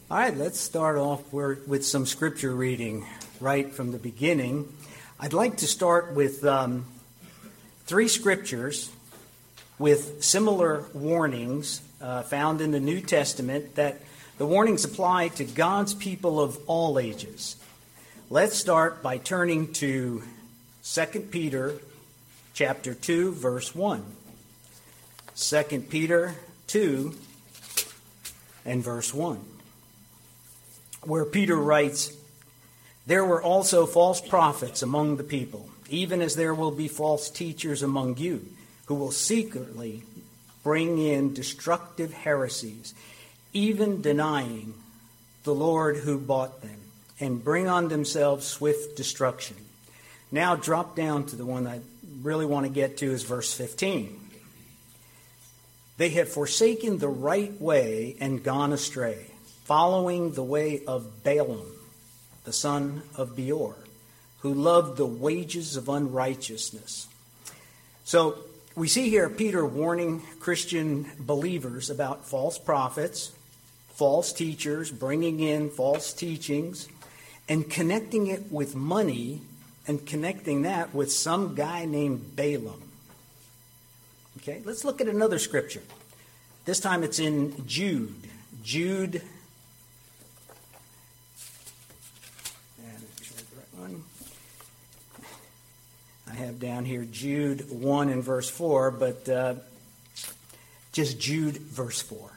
All right, let's start off with some scripture reading right from the beginning. I'd like to start with three scriptures with similar warnings found in the New Testament that the warnings apply to God's people of all ages. Let's start by turning to 2 Peter chapter 2, verse 1. 2 Peter 2 and verse 1. Where Peter writes, "There were also false prophets among the people, even as there will be false teachers among you, who will secretly bring in destructive heresies, even denying the Lord who bought them, and bring on themselves swift destruction." Now drop down to the one I really want to get to is verse 15. "They have forsaken the right way and gone astray, following the way of Balaam, the son of Beor, who loved the wages of unrighteousness." So we see here Peter warning Christian believers about false prophets, false teachers, bringing in false teachings, and connecting it with money, and connecting that with some guy named Balaam. Okay, let's look at another scripture. This time it's in Jude. Jude. I have down here Jude 1 and verse 4, but just Jude verse 4.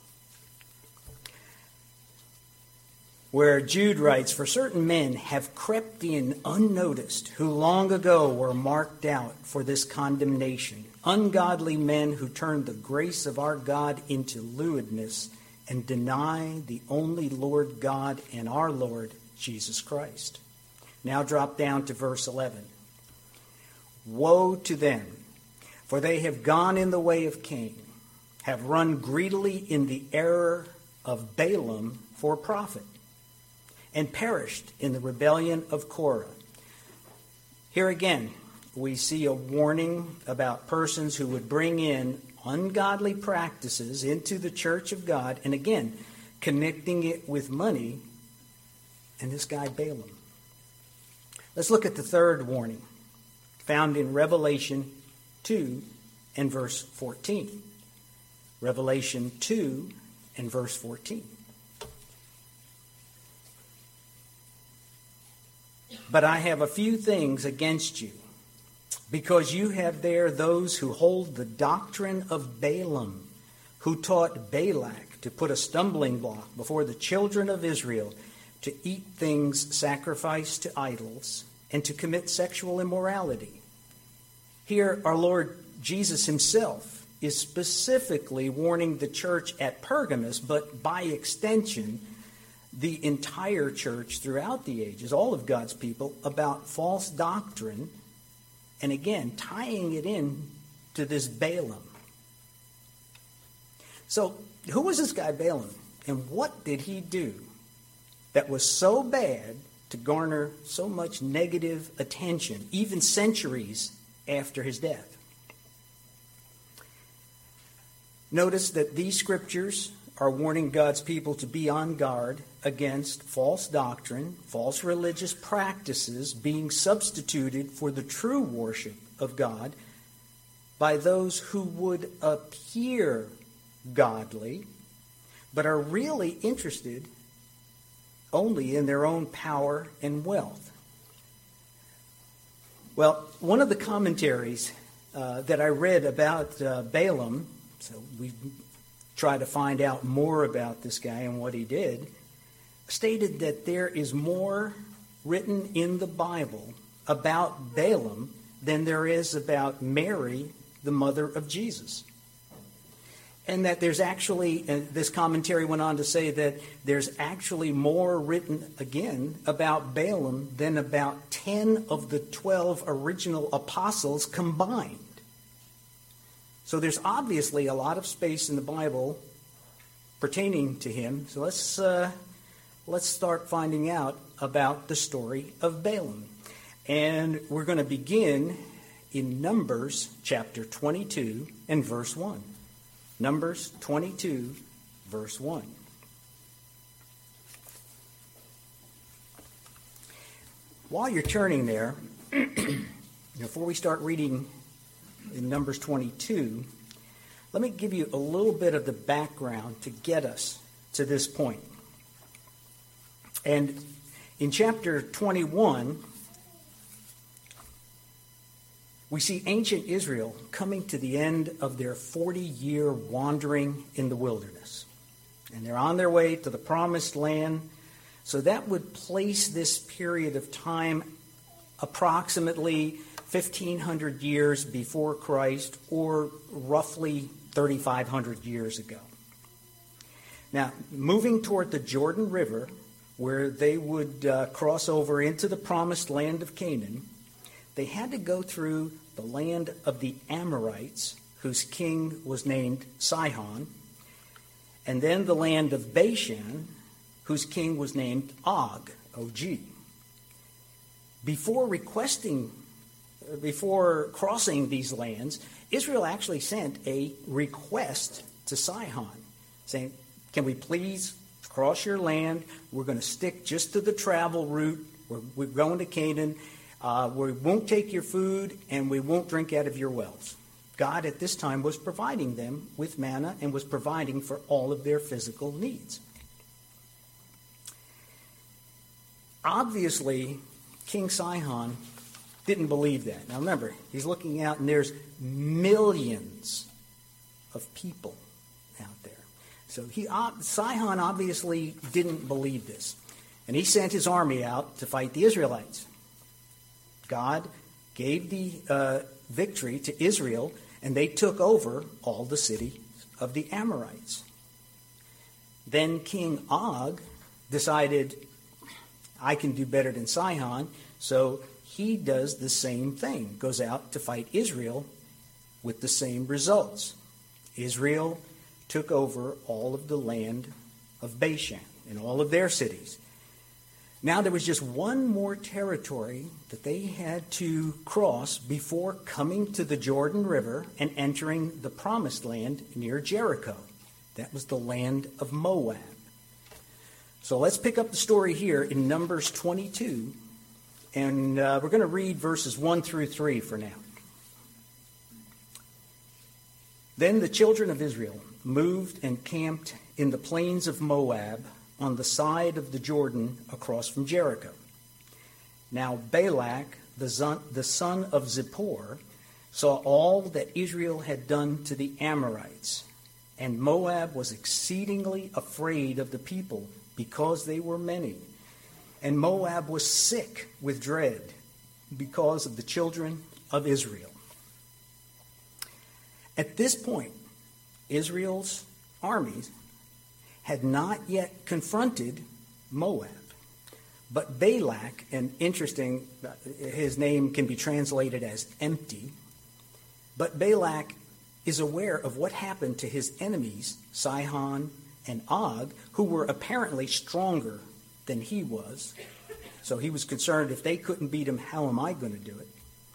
Where Jude writes, "For certain men have crept in unnoticed, who long ago were marked out for this condemnation, ungodly men who turn the grace of our God into lewdness and deny the only Lord God and our Lord Jesus Christ." Now drop down to verse 11. "Woe to them, for they have gone in the way of Cain, have run greedily in the error of Balaam for profit, and perished in the rebellion of Korah." Here again, we see a warning about persons who would bring in ungodly practices into the church of God, and again, connecting it with money and this guy Balaam. Let's look at the third warning, found in Revelation 2 and verse 14. Revelation 2 and verse 14. "But I have a few things against you, because you have there those who hold the doctrine of Balaam, who taught Balak to put a stumbling block before the children of Israel, to eat things sacrificed to idols, and to commit sexual immorality." Here, our Lord Jesus himself is specifically warning the church at Pergamos, but by extension, the entire church throughout the ages, all of God's people, about false doctrine, and again, tying it in to this Balaam. So, who was this guy Balaam, and what did he do that was so bad to garner so much negative attention, even centuries after his death? Notice that these scriptures are warning God's people to be on guard against false doctrine, false religious practices being substituted for the true worship of God by those who would appear godly, but are really interested only in their own power and wealth. Well, one of the commentaries that I read about Balaam, so we try to find out more about this guy and what he did, stated that there is more written in the Bible about Balaam than there is about Mary, the mother of Jesus. And that there's actually, this commentary went on to say that there's actually more written, again, about Balaam than about 10 of the 12 original apostles combined. So there's obviously a lot of space in the Bible pertaining to him. So let's start finding out about the story of Balaam. And we're going to begin in Numbers chapter 22 and verse 1. Numbers 22, verse 1. While you're turning there, before we start reading in Numbers 22, let me give you a little bit of the background to get us to this point. And in chapter 21, we see ancient Israel coming to the end of their 40-year wandering in the wilderness. And they're on their way to the promised land. So that would place this period of time approximately 1,500 years before Christ, or roughly 3,500 years ago. Now, moving toward the Jordan River, where they would cross over into the promised land of Canaan, they had to go through the land of the Amorites, whose king was named Sihon, and then the land of Bashan, whose king was named Og, O-G. Before crossing these lands, Israel actually sent a request to Sihon, saying, can we please cross your land? We're going to stick just to the travel route. We're going to Canaan. We won't take your food, and we won't drink out of your wells. God at this time was providing them with manna and was providing for all of their physical needs. Obviously, King Sihon didn't believe that. Now remember, he's looking out and there's millions of people out there. So Sihon obviously didn't believe this. And he sent his army out to fight the Israelites. God gave the victory to Israel, and they took over all the city of the Amorites. Then King Og decided, I can do better than Sihon, so he does the same thing, goes out to fight Israel with the same results. Israel took over all of the land of Bashan and all of their cities. Now there was just one more territory that they had to cross before coming to the Jordan River and entering the promised land near Jericho. That was the land of Moab. So let's pick up the story here in Numbers 22, and we're going to read verses 1 through 3 for now. Then the children of Israel moved and camped in the plains of Moab on the side of the Jordan across from Jericho. Now Balak, the son of Zippor, saw all that Israel had done to the Amorites, and Moab was exceedingly afraid of the people because they were many. And Moab was sick with dread because of the children of Israel. At this point, Israel's armies had not yet confronted Moab. But Balak, and interesting, his name can be translated as empty, but Balak is aware of what happened to his enemies, Sihon and Og, who were apparently stronger than he was. So he was concerned, if they couldn't beat him, how am I going to do it?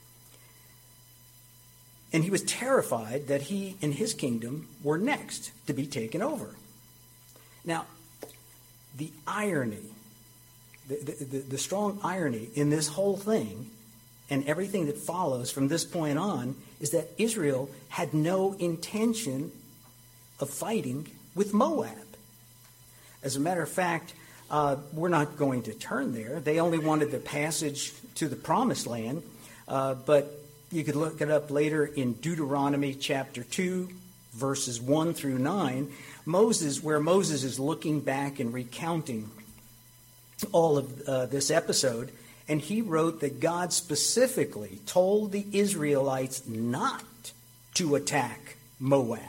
And he was terrified that he and his kingdom were next to be taken over. Now, the irony, the strong irony in this whole thing and everything that follows from this point on is that Israel had no intention of fighting with Moab. As a matter of fact, we're not going to turn there. They only wanted the passage to the promised land, but you could look it up later in Deuteronomy chapter 2, verses 1 through 9, where Moses is looking back and recounting all of this episode, and he wrote that God specifically told the Israelites not to attack Moab.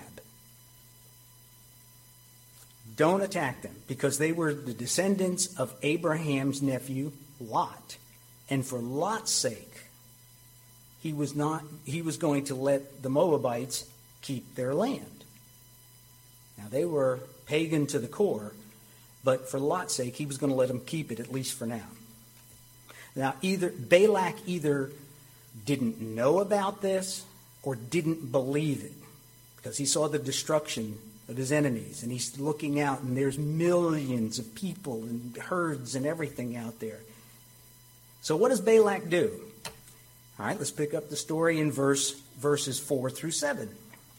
Don't attack them, because they were the descendants of Abraham's nephew, Lot. And for Lot's sake, he was going to let the Moabites keep their land. Now, they were pagan to the core, but for Lot's sake, he was going to let them keep it, at least for now. Now, Balak either didn't know about this or didn't believe it, because he saw the destruction of his enemies, and he's looking out, and there's millions of people and herds and everything out there. So what does Balak do? All right, let's pick up the story in verses 4 through 7.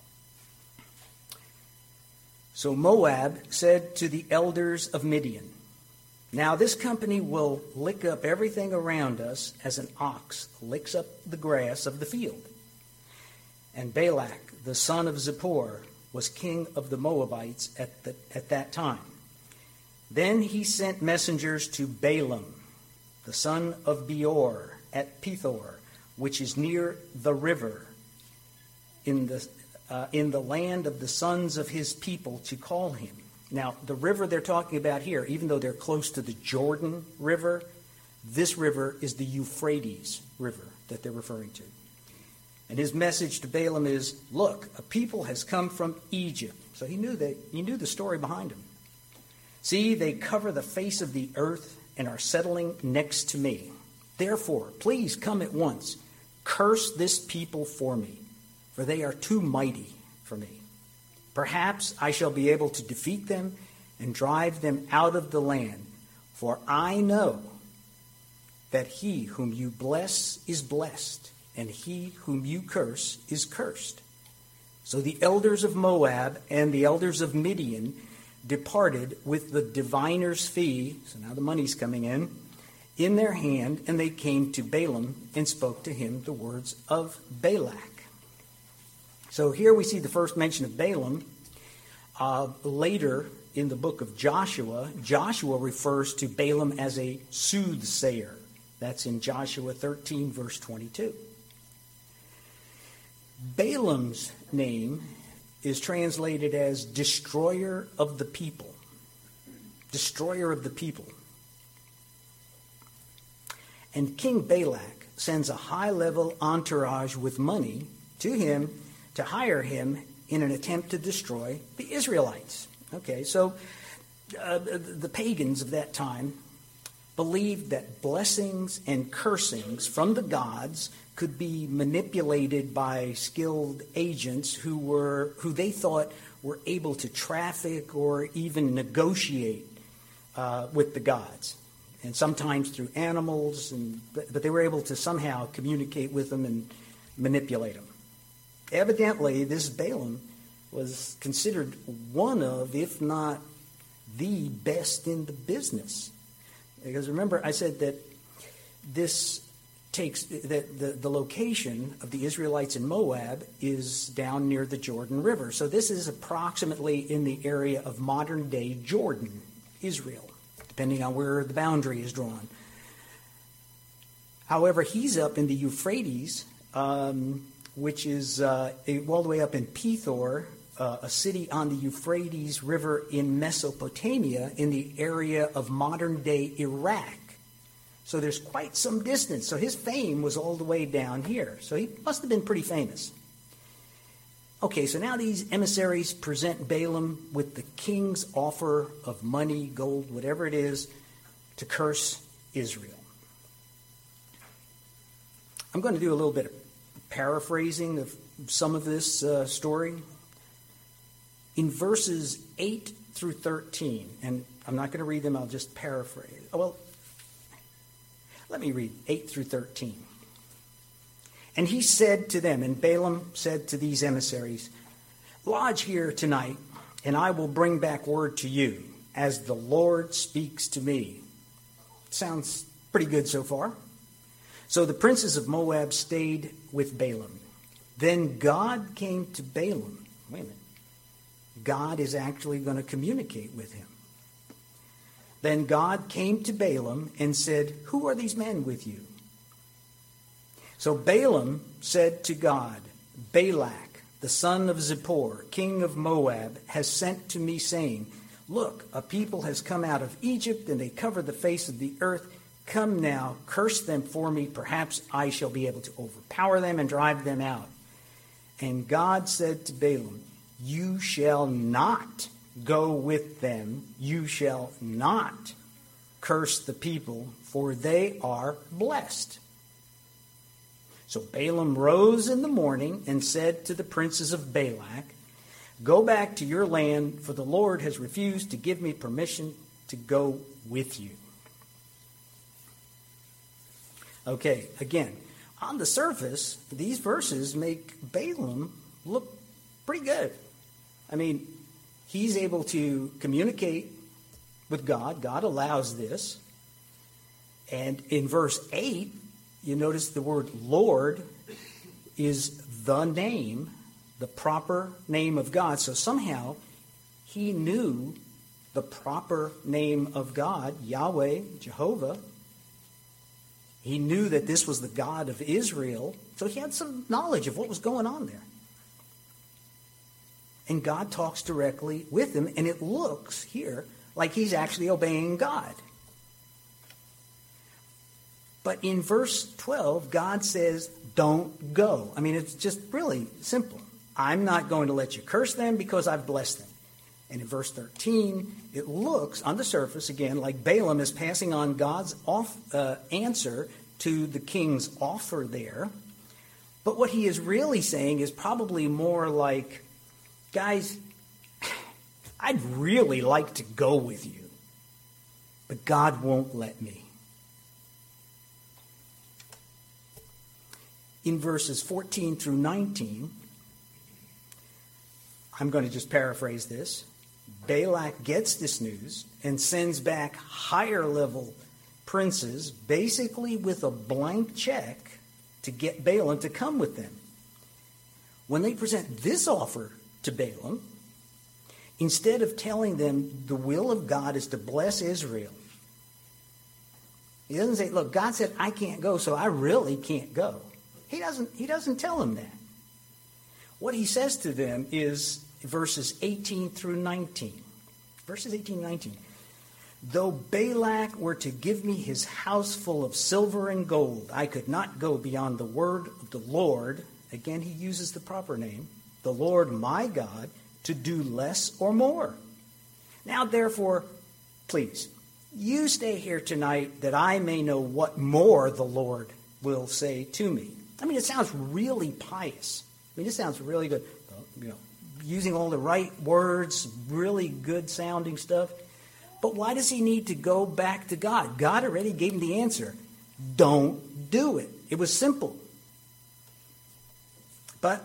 So Moab said to the elders of Midian, "Now this company will lick up everything around us as an ox licks up the grass of the field." And Balak, the son of Zippor, was king of the Moabites at that time. Then he sent messengers to Balaam, the son of Beor, at Pethor, which is near the river, in the land of the sons of his people, to call him. Now, the river they're talking about here, even though they're close to the Jordan River, this river is the Euphrates River that they're referring to. And his message to Balaam is, "Look, a people has come from Egypt." So he knew the story behind him. "See, they cover the face of the earth and are settling next to me. Therefore, please come at once. Curse this people for me, for they are too mighty for me. Perhaps I shall be able to defeat them and drive them out of the land. For I know that he whom you bless is blessed, and he whom you curse is cursed." So the elders of Moab and the elders of Midian departed with the diviner's fee, so now the money's coming in their hand, and they came to Balaam and spoke to him the words of Balak. So here we see the first mention of Balaam. Later in the book of Joshua, Joshua refers to Balaam as a soothsayer. That's in Joshua 13, verse 22. Balaam's name is translated as destroyer of the people. Destroyer of the people. And King Balak sends a high-level entourage with money to him to hire him in an attempt to destroy the Israelites. Okay, so the pagans of that time believed that blessings and cursings from the gods could be manipulated by skilled agents who they thought were able to traffic or even negotiate with the gods. And sometimes through animals, but they were able to somehow communicate with them and manipulate them. Evidently, this Balaam was considered one of, if not the best in the business. Because remember, I said that this takes that the location of the Israelites in Moab is down near the Jordan River. So this is approximately in the area of modern-day Jordan, Israel, depending on where the boundary is drawn. However, he's up in the Euphrates, which is all the way up in Pethor, a city on the Euphrates River in Mesopotamia, in the area of modern-day Iraq. So there's quite some distance. So his fame was all the way down here. So he must have been pretty famous. Okay, so now these emissaries present Balaam with the king's offer of money, gold, whatever it is, to curse Israel. I'm going to do a little bit of paraphrasing of some of this story. In verses 8 through 13, and I'm not going to read them, I'll just paraphrase. Well, let me read 8 through 13. And he said to them, and Balaam said to these emissaries, "Lodge here tonight, and I will bring back word to you, as the Lord speaks to me." Sounds pretty good so far. So the princes of Moab stayed with Balaam. Then God came to Balaam. Wait a minute. God is actually going to communicate with him. Then God came to Balaam and said, "Who are these men with you?" So Balaam said to God, "Balak, the son of Zippor, king of Moab, has sent to me, saying, 'Look, a people has come out of Egypt, and they cover the face of the earth. Come now, curse them for me. Perhaps I shall be able to overpower them and drive them out.' And God said to Balaam, 'You shall not go with them. You shall not curse the people, for they are blessed.' So Balaam rose in the morning and said to the princes of Balak, 'Go back to your land, for the Lord has refused to give me permission to go with you.'" Okay, again, on the surface, these verses make Balaam look pretty good. I mean, he's able to communicate with God. God allows this. And in verse 8, you notice the word Lord is the name, the proper name of God. So somehow he knew the proper name of God, Yahweh, Jehovah. He knew that this was the God of Israel. So he had some knowledge of what was going on there. And God talks directly with him, and it looks here like he's actually obeying God. But in verse 12, God says, don't go. I mean, it's just really simple. I'm not going to let you curse them because I've blessed them. And in verse 13, it looks on the surface, again, like Balaam is passing on God's answer to the king's offer there. But what he is really saying is probably more like, guys, I'd really like to go with you, but God won't let me. In verses 14 through 19, I'm going to just paraphrase this. Balak gets this news and sends back higher level princes, basically with a blank check to get Balaam to come with them. When they present this offer to Balaam, instead of telling them the will of God is to bless Israel, he doesn't say, look, God said I can't go, so I really can't go. He doesn't tell them that. What he says to them is verses 18 through 19. Verses 18 and 19. Though Balak were to give me his house full of silver and gold, I could not go beyond the word of the Lord. Again, he uses the proper name, the Lord my God, to do less or more. Now, therefore, please, you stay here tonight that I may know what more the Lord will say to me. I mean, it sounds really pious. I mean, it sounds really good. Using all the right words, really good sounding stuff. But why does he need to go back to God? God already gave him the answer. Don't do it. It was simple. But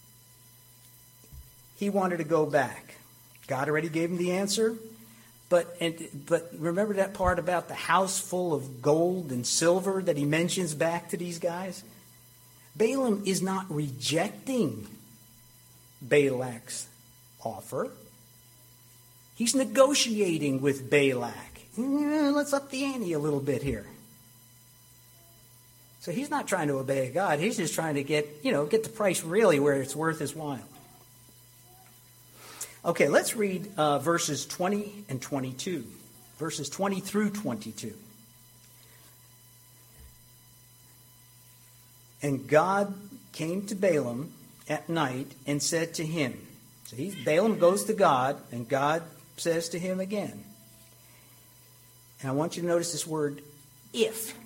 he wanted to go back. God already gave him the answer. But remember that part about the house full of gold and silver that he mentions back to these guys? Balaam is not rejecting Balak's offer. He's negotiating with Balak. Let's up the ante a little bit here. So he's not trying to obey God. He's just trying to get the price really where it's worth his while. Okay, let's read verses 20 and 22. Verses 20 through 22. And God came to Balaam at night and said to him, so Balaam goes to God, and God says to him again. And I want you to notice this word, if.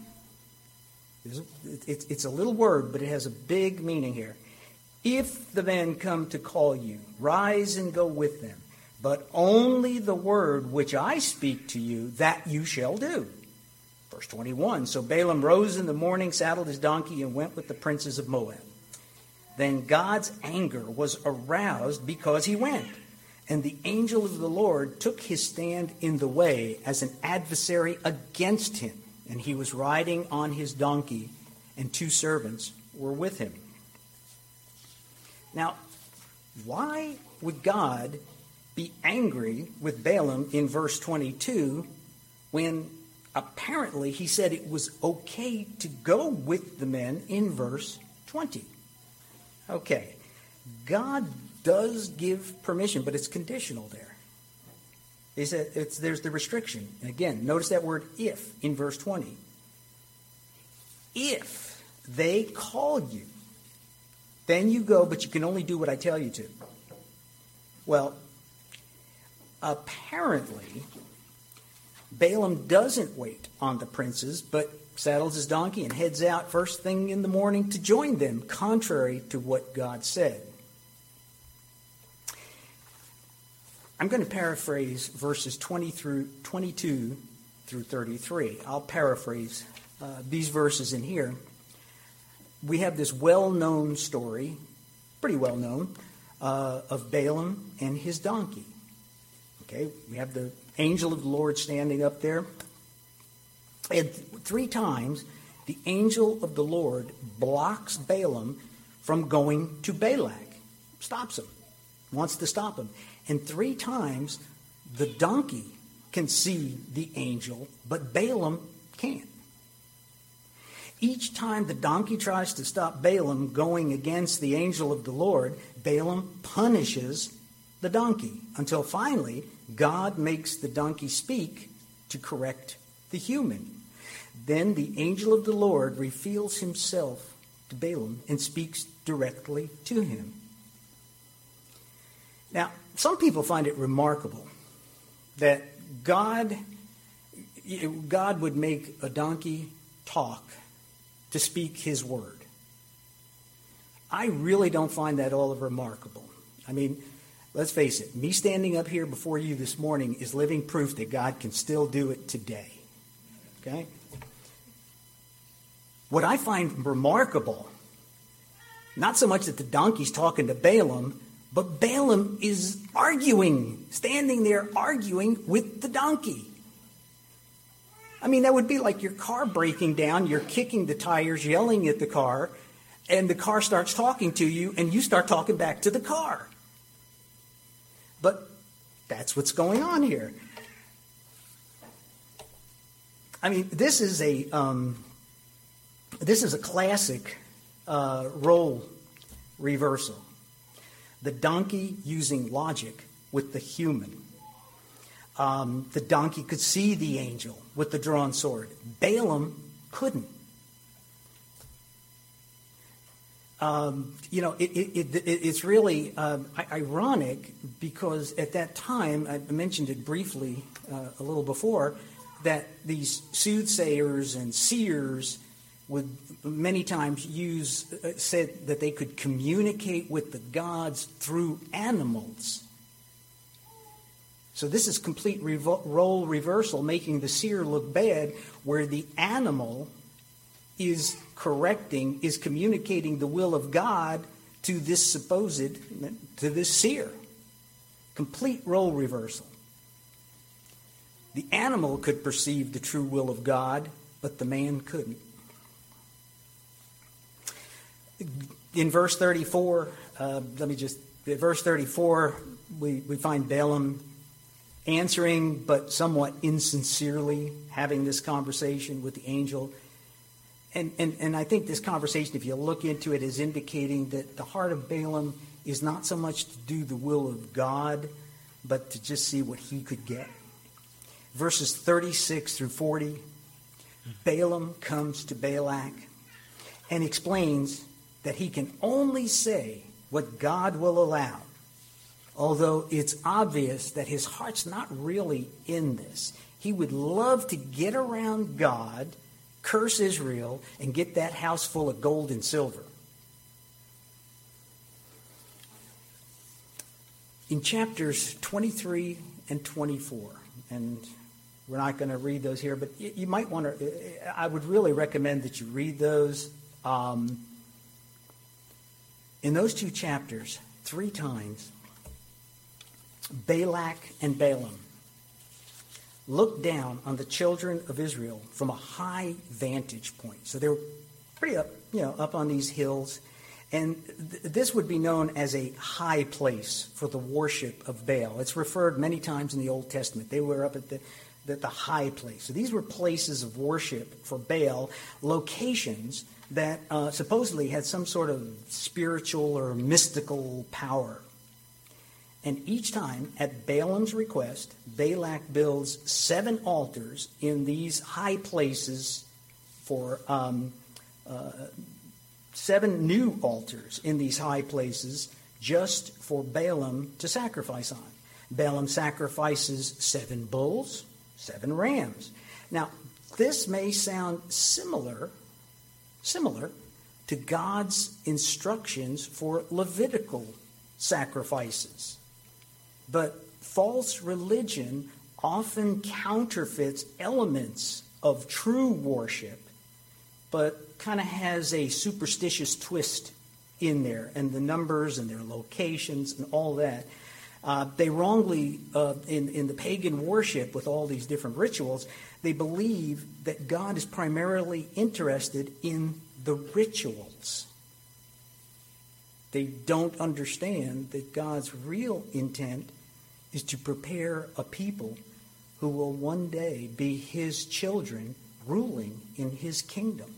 It's a little word, but it has a big meaning here. If the men come to call you, rise and go with them. But only the word which I speak to you, that you shall do. Verse 21, so Balaam rose in the morning, saddled his donkey, and went with the princes of Moab. Then God's anger was aroused because he went. And the angel of the Lord took his stand in the way as an adversary against him. And he was riding on his donkey, and 2 servants were with him. Now, why would God be angry with Balaam in verse 22 when apparently he said it was okay to go with the men in verse 20? Okay, God does give permission, but it's conditional there. He said there's the restriction. And again, notice that word if in verse 20. If they call you, then you go, but you can only do what I tell you to. Well, apparently, Balaam doesn't wait on the princes, but saddles his donkey and heads out first thing in the morning to join them, contrary to what God said. I'm going to paraphrase verses 22 through 33. I'll paraphrase these verses in here, we have this well-known story, pretty well-known, of Balaam and his donkey. Okay, we have the angel of the Lord standing up there. And 3 times, the angel of the Lord blocks Balaam from going to Balak. Stops him. Wants to stop him. And 3 times, the donkey can see the angel, but Balaam can't. Each time the donkey tries to stop Balaam going against the angel of the Lord, Balaam punishes the donkey until finally God makes the donkey speak to correct the human. Then the angel of the Lord reveals himself to Balaam and speaks directly to him. Now, some people find it remarkable that God would make a donkey talk to speak his word. I really don't find that all remarkable. I mean, let's face it, me standing up here before you this morning is living proof that God can still do it today. Okay? What I find remarkable, not so much that the donkey's talking to Balaam, but Balaam is arguing, standing there arguing with the donkey. I mean, that would be like your car breaking down, you're kicking the tires, yelling at the car, and the car starts talking to you, and you start talking back to the car. But that's what's going on here. I mean, this is a classic role reversal. The donkey using logic with the human. The donkey could see the angel with the drawn sword. Balaam couldn't. It's really ironic because at that time, I mentioned it briefly a little before, that these soothsayers and seers would many times said that they could communicate with the gods through animals. So this is complete role reversal, making the seer look bad, where the animal is communicating the will of God to this seer. Complete role reversal. The animal could perceive the true will of God, but the man couldn't. In verse 34, we find Balaam answering, but somewhat insincerely, having this conversation with the angel. And I think this conversation, if you look into it, is indicating that the heart of Balaam is not so much to do the will of God, but to just see what he could get. Verses 36 through 40, Balaam comes to Balak and explains that he can only say what God will allow, although it's obvious that his heart's not really in this. He would love to get around God, curse Israel, and get that house full of gold and silver. In chapters 23 and 24, and we're not going to read those here, but you might want to, I would really recommend that you read those. In those 2 chapters, 3 times, Balak and Balaam looked down on the children of Israel from a high vantage point. So they were pretty up on these hills. And this would be known as a high place for the worship of Baal. It's referred many times in the Old Testament. They were up at the high place. So these were places of worship for Baal, locations that supposedly had some sort of spiritual or mystical power. And each time, at Balaam's request, Balak builds 7 altars in these high places for 7 new altars in these high places just for Balaam to sacrifice on. Balaam sacrifices 7 bulls, 7 rams. Now, this may sound similar to God's instructions for Levitical sacrifices. But false religion often counterfeits elements of true worship but kind of has a superstitious twist in there, and the numbers and their locations and all that. They wrongly, in the pagan worship with all these different rituals, they believe that God is primarily interested in the rituals. They don't understand that God's real intent is to prepare a people who will one day be his children ruling in his kingdom.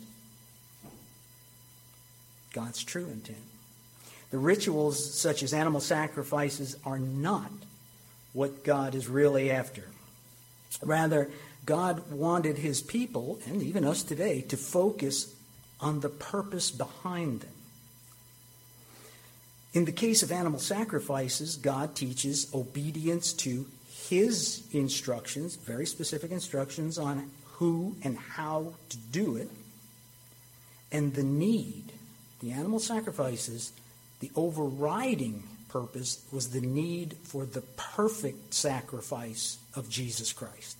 God's true intent. The rituals such as animal sacrifices are not what God is really after. Rather, God wanted his people, and even us today, to focus on the purpose behind them. In the case of animal sacrifices, God teaches obedience to his instructions, very specific instructions on who and how to do it, and the need. The animal sacrifices, the overriding purpose was the need for the perfect sacrifice of Jesus Christ.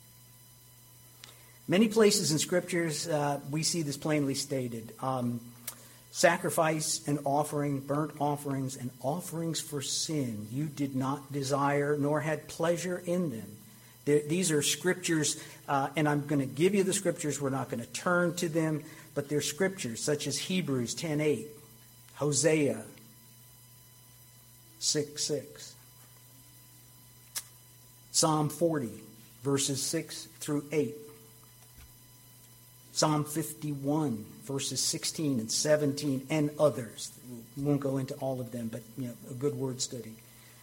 Many places in Scriptures, we see this plainly stated. Sacrifice and offering, burnt offerings and offerings for sin, you did not desire nor had pleasure in them. These are Scriptures, and I'm going to give you the Scriptures. We're not going to turn to them, but they're Scriptures such as Hebrews 10:8, Hosea 6:6, Psalm 40, verses 6 through 8, Psalm 51, verses 16 and 17, and others. We won't go into all of them, but a good word study.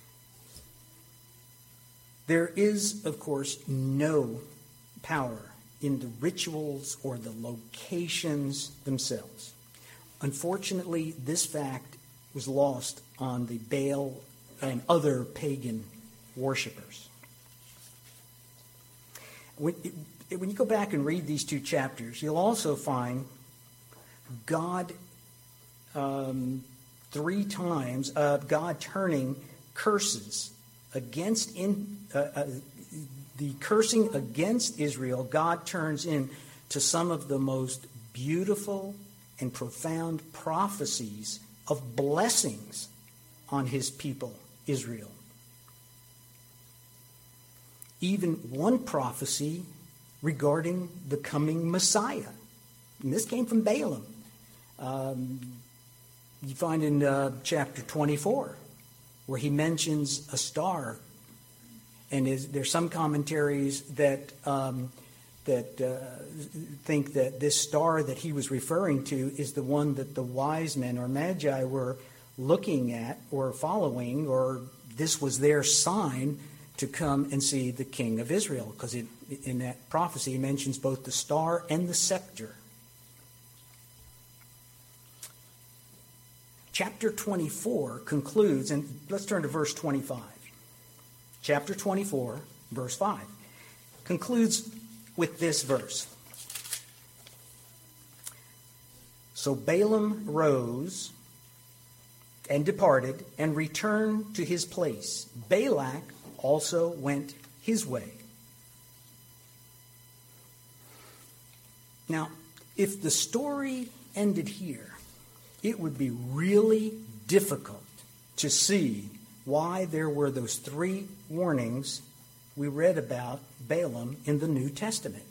There is, of course, no power in the rituals or the locations themselves. Unfortunately, this fact was lost on the Baal and other pagan worshipers. When you go back and read these two chapters, you'll also find God 3 times, God turning curses against the cursing against Israel. God turns into some of the most beautiful and profound prophecies of blessings on his people, Israel. Even one prophecy regarding the coming Messiah. And this came from Balaam. You find in chapter 24 where he mentions a star. And there's some commentaries that think that this star that he was referring to is the one that the wise men or magi were looking at or following, or this was their sign to come and see the king of Israel, because in that prophecy he mentions both the star and the scepter. Chapter 24 concludes, and let's turn to verse 25. Chapter 24, verse 5, concludes with this verse. So Balaam rose and departed and returned to his place. Balak also went his way. Now, if the story ended here, it would be really difficult to see why there were those 3 warnings we read about Balaam in the New Testament.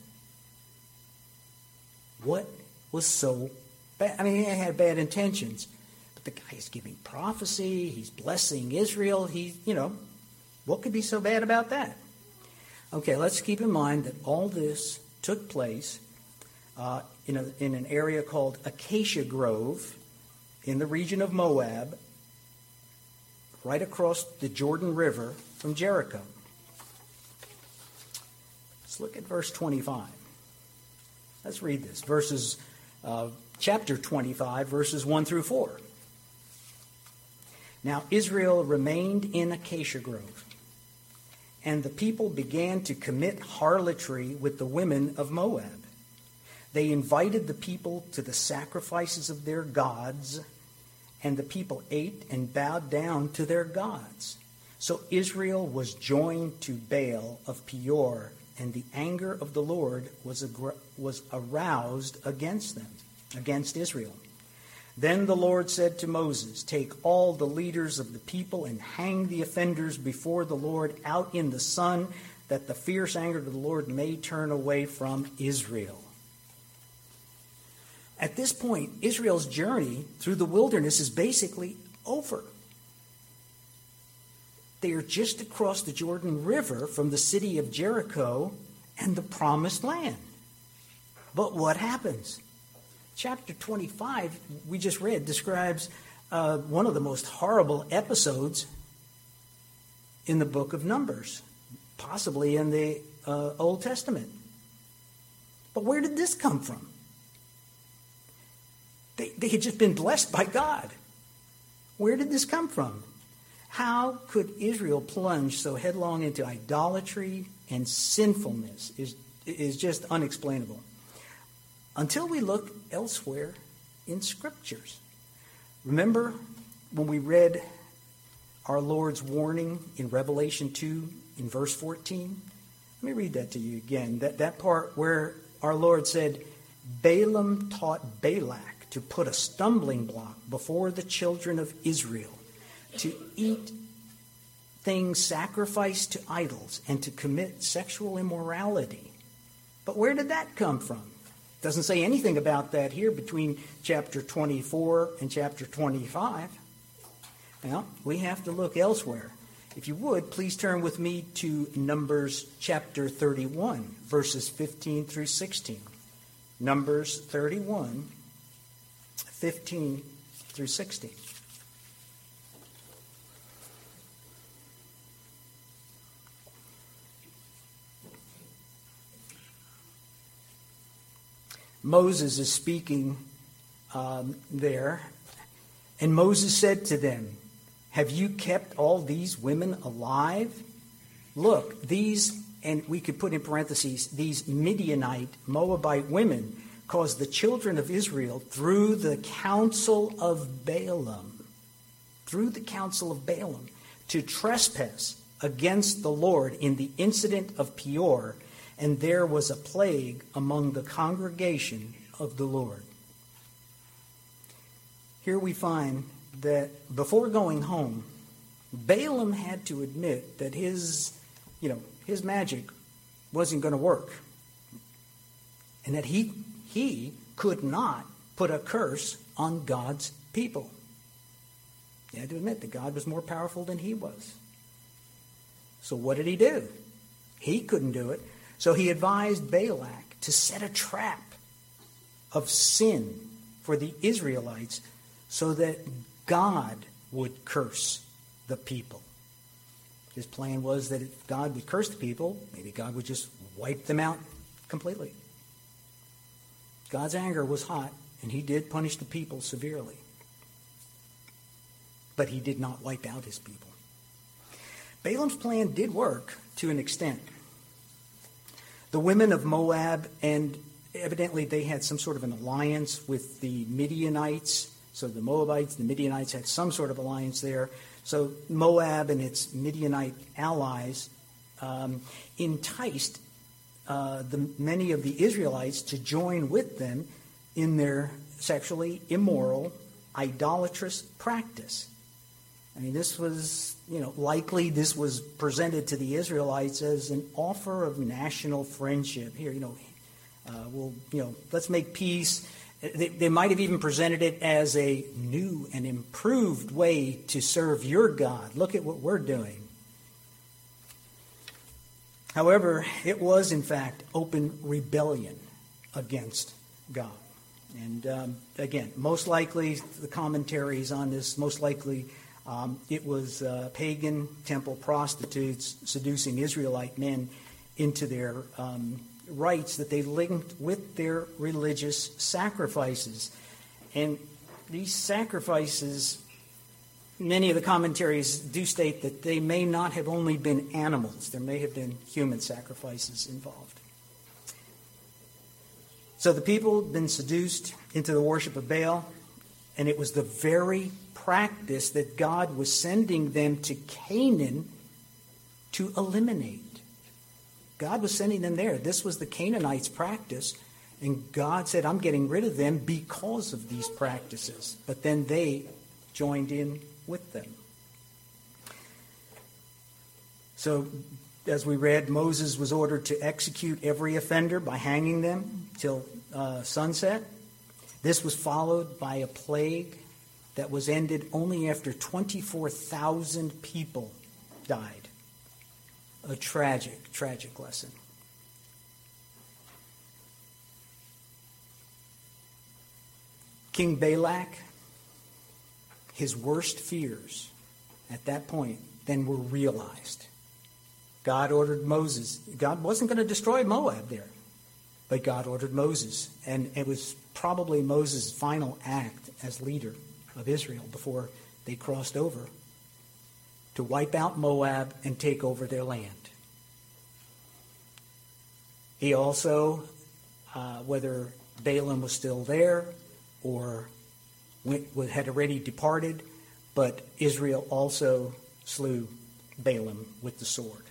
What was so bad? I mean, he had bad intentions, but the guy is giving prophecy, he's blessing Israel, what could be so bad about that? Okay, let's keep in mind that all this took place in an area called Acacia Grove in the region of Moab, right across the Jordan River from Jericho. Let's look at verse 25. Let's read this. Chapter 25, verses 1 through 4. Now Israel remained in Acacia Grove, and the people began to commit harlotry with the women of Moab. They invited the people to the sacrifices of their gods, and the people ate and bowed down to their gods. So Israel was joined to Baal of Peor and the anger of the Lord was aroused against them, against Israel. Then the Lord said to Moses, "Take all the leaders of the people and hang the offenders before the Lord out in the sun, that the fierce anger of the Lord may turn away from Israel." At this point, Israel's journey through the wilderness is basically over. They are just across the Jordan River from the city of Jericho and the Promised Land. But what happens? Chapter 25, we just read, describes one of the most horrible episodes in the book of Numbers, possibly in the Old Testament. But where did this come from? They had just been blessed by God. Where did this come from? How could Israel plunge so headlong into idolatry and sinfulness is just unexplainable. Until we look elsewhere in Scriptures. Remember when we read our Lord's warning in Revelation 2 in verse 14? Let me read that to you again. That part where our Lord said, "Balaam taught Balak to put a stumbling block before the children of Israel, to eat things sacrificed to idols and to commit sexual immorality." But where did that come from? It doesn't say anything about that here between chapter 24 and chapter 25. Well, we have to look elsewhere. If you would, please turn with me to Numbers chapter 31, verses 15 through 16. Numbers 31, 15 through 16. Moses is speaking there, and Moses said to them, "Have you kept all these women alive? Look, these," and we could put in parentheses, "these Midianite, Moabite women caused the children of Israel through the counsel of Balaam, to trespass against the Lord in the incident of Peor, and there was a plague among the congregation of the Lord." Here we find that before going home, Balaam had to admit that his magic wasn't going to work, and that he could not put a curse on God's people. He had to admit that God was more powerful than he was. So what did he do? He couldn't do it. So he advised Balak to set a trap of sin for the Israelites so that God would curse the people. His plan was that if God would curse the people, maybe God would just wipe them out completely. God's anger was hot, and he did punish the people severely. But he did not wipe out his people. Balaam's plan did work to an extent. The women of Moab, and evidently they had some sort of an alliance with the Midianites. So the Moabites, the Midianites had some sort of alliance there. So Moab and its Midianite allies enticed many of the Israelites to join with them in their sexually immoral, idolatrous practice. I mean, this was, likely this was presented to the Israelites as an offer of national friendship. Here, let's make peace. They might have even presented it as a new and improved way to serve your God. Look at what we're doing. However, it was, in fact, open rebellion against God. And again, most likely, the commentaries on this, most likely it was pagan temple prostitutes seducing Israelite men into their rites that they linked with their religious sacrifices. And these sacrifices, many of the commentaries do state that they may not have only been animals. There may have been human sacrifices involved. So the people had been seduced into the worship of Baal, and it was the very practice that God was sending them to Canaan to eliminate. God was sending them there. This was the Canaanites' practice, and God said, I'm getting rid of them because of these practices. But then they joined in with them. So, as we read, Moses was ordered to execute every offender by hanging them till sunset. This was followed by a plague that was ended only after 24,000 people died. A tragic, tragic lesson. King Balak, his worst fears at that point then were realized. God ordered Moses. God wasn't going to destroy Moab there, but God ordered Moses. And it was probably Moses' final act as leader of Israel before they crossed over to wipe out Moab and take over their land. He also, whether Balaam was still there or had already departed, but Israel also slew Balaam with the sword.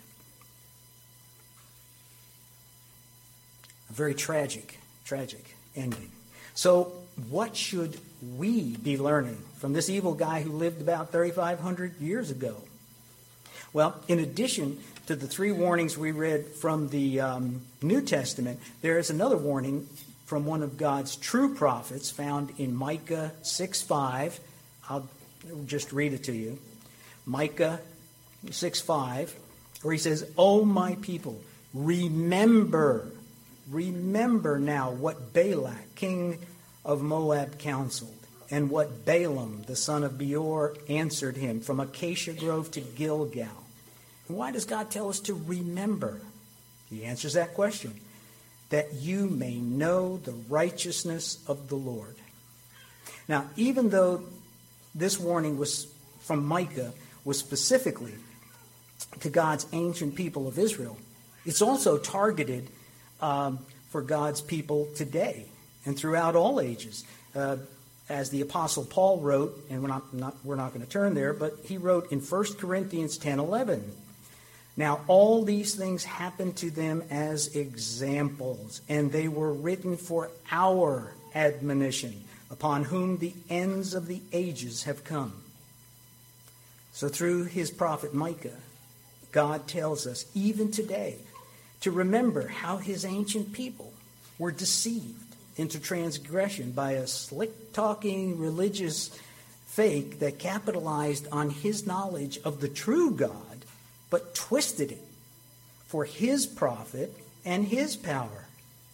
A very tragic, tragic ending. So what should we be learning from this evil guy who lived about 3,500 years ago? Well, in addition to the 3 warnings we read from the New Testament, there is another warning from one of God's true prophets found in Micah 6:5. I'll just read it to you. Micah 6:5, where he says, "O my people, remember now what Balak, king of Moab, counseled, and what Balaam, the son of Beor, answered him from Acacia Grove to Gilgal." And why does God tell us to remember? He answers that question, that you may know the righteousness of the Lord. Now, even though this warning was from Micah was specifically to God's ancient people of Israel, it's also targeted for God's people today and throughout all ages. As the Apostle Paul wrote, and we're not going to turn there, but he wrote in 1 Corinthians 10:11, "Now all these things happened to them as examples, and they were written for our admonition, upon whom the ends of the ages have come." So through his prophet Micah, God tells us, even today, to remember how his ancient people were deceived into transgression by a slick-talking religious fake that capitalized on his knowledge of the true God, but twisted it for his profit and his power.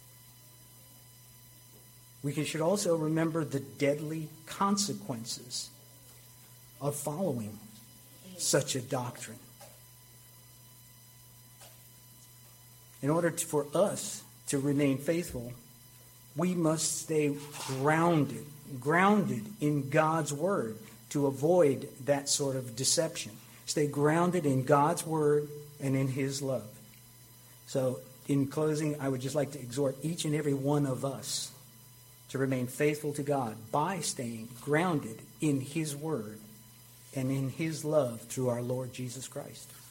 We should also remember the deadly consequences of following such a doctrine. In order for us to remain faithful, we must stay grounded in God's word to avoid that sort of deception. Stay grounded in God's word and in his love. So, in closing, I would just like to exhort each and every one of us to remain faithful to God by staying grounded in his word and in his love through our Lord Jesus Christ.